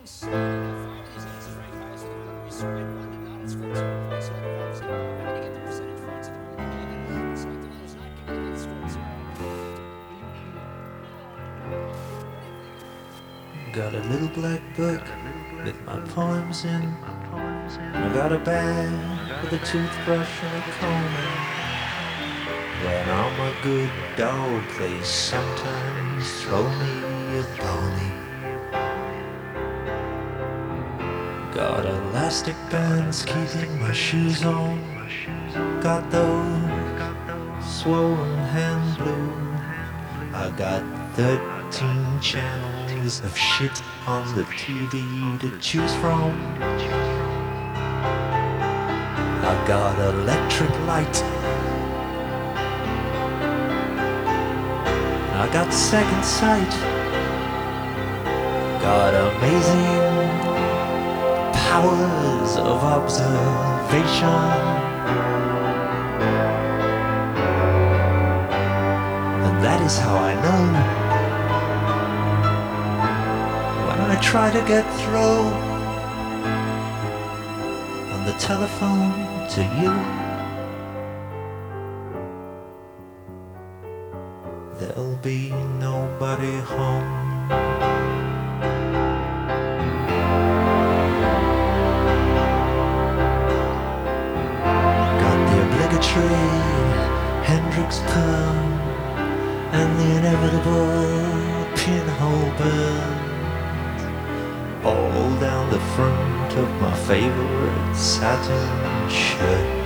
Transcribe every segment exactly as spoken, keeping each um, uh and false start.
Got a little black book with my poems in. I got a bag with a toothbrush and a comb in. When I'm a good dog, they sometimes throw me a bone. Got elastic bands keeping my shoes on. Got those swollen hand blues. I got thirteen channels of shit on the T V to choose from. I got electric light. I got second sight. Got amazing powers of observation. And that is how I know when I try to get through on the telephone to you, there'll be nobody home. Got the obligatory Hendrix perm and the inevitable pinhole burn all down the front of my favorite satin shirt.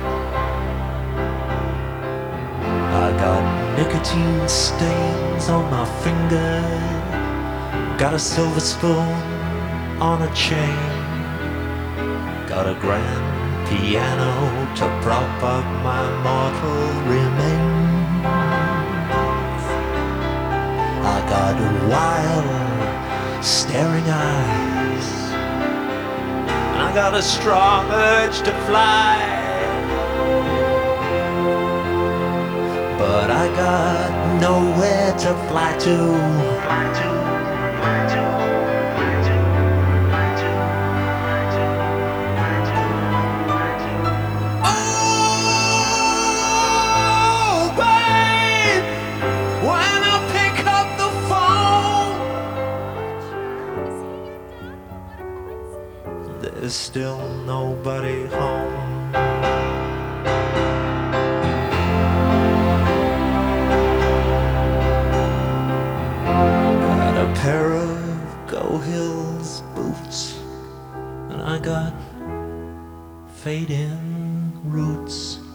I got nicotine stains on my finger. Got a silver spoon on a chain. Got a grand piano to prop up my mortal remains. I got wild staring eyes. I got a strong urge to fly, but I got nowhere to fly to. Fly to, fly to, fly to, fly to, fly to, fly to, fly to. Oh, babe, when I pick up the phone, there's still nobody home. Pair of Go Hills boots, and I got fade-in roots.